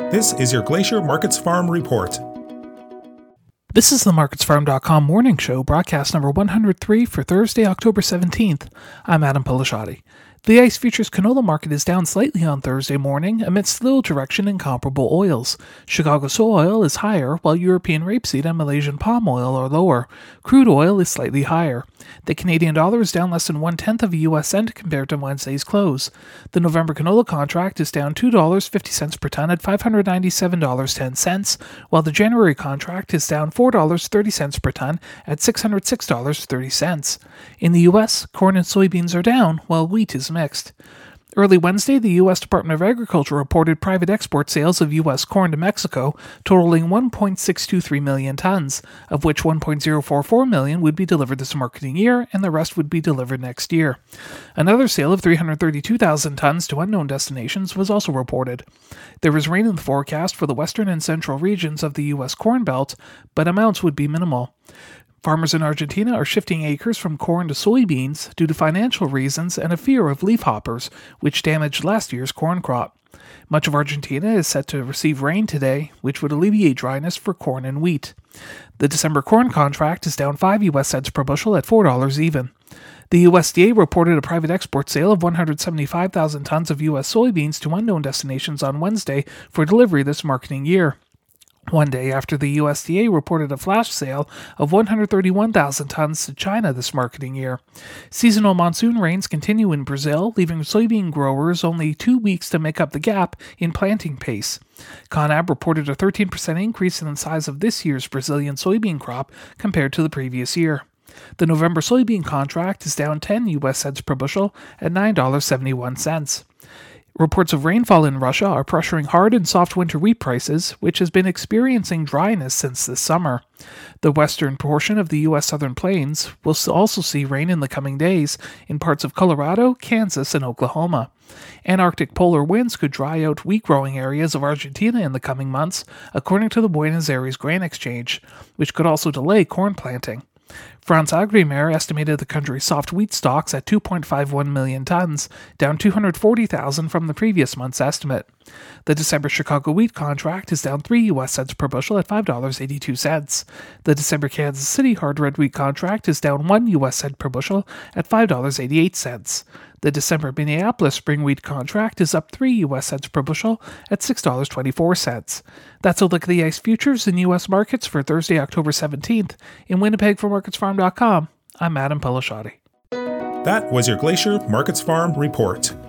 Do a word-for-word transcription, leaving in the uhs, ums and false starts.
This is your Glacier Markets Farm Report. This is the Markets Farm dot com morning show, broadcast number one hundred three for Thursday, October seventeenth. I'm Adam Pilasciatti. The ICE Futures canola market is down slightly on Thursday morning amidst little direction in comparable oils. Chicago soy oil is higher, while European rapeseed and Malaysian palm oil are lower. Crude oil is slightly higher. The Canadian dollar is down less than one-tenth of a U S cent compared to Wednesday's close. The November canola contract is down two dollars and fifty cents per ton at five hundred ninety-seven dollars and ten cents, while the January contract is down four dollars and thirty cents per ton at six hundred six dollars and thirty cents. In the U S, corn and soybeans are down, while wheat is mixed. Early Wednesday, the U S Department of Agriculture reported private export sales of U S corn to Mexico totaling one point six two three million tons, of which one point zero four four million would be delivered this marketing year and the rest would be delivered next year. Another sale of three hundred thirty-two thousand tons to unknown destinations was also reported. There was rain in the forecast for the western and central regions of the U S Corn Belt, but amounts would be minimal. Farmers in Argentina are shifting acres from corn to soybeans due to financial reasons and a fear of leafhoppers, which damaged last year's corn crop. Much of Argentina is set to receive rain today, which would alleviate dryness for corn and wheat. The December corn contract is down five U S cents per bushel at four dollars even. The U S D A reported a private export sale of one hundred seventy-five thousand tons of U S soybeans to unknown destinations on Wednesday for delivery this marketing year. One day after the U S D A reported a flash sale of one hundred thirty-one thousand tons to China this marketing year. Seasonal monsoon rains continue in Brazil, leaving soybean growers only two weeks to make up the gap in planting pace. CONAB reported a thirteen percent increase in the size of this year's Brazilian soybean crop compared to the previous year. The November soybean contract is down ten U S cents per bushel at nine dollars and seventy-one cents. Reports of rainfall in Russia are pressuring hard and soft winter wheat prices, which has been experiencing dryness since this summer. The western portion of the U S Southern Plains will also see rain in the coming days in parts of Colorado, Kansas, and Oklahoma. Antarctic polar winds could dry out wheat-growing areas of Argentina in the coming months, according to the Buenos Aires Grain Exchange, which could also delay corn planting. France Agrimaire estimated the country's soft wheat stocks at two point five one million tons, down two hundred forty thousand from the previous month's estimate. The December Chicago wheat contract is down three U S cents per bushel at five dollars and eighty-two cents. The December Kansas City hard red wheat contract is down one U S cent per bushel at five dollars and eighty-eight cents. The December Minneapolis spring wheat contract is up three U S cents per bushel at six dollars and twenty-four cents. That's a look at the ICE futures in U S markets for Thursday, October seventeenth. In Winnipeg for Markets Farm dot com, I'm Adam Pilasciatti. That was your Glacier Markets Farm Report.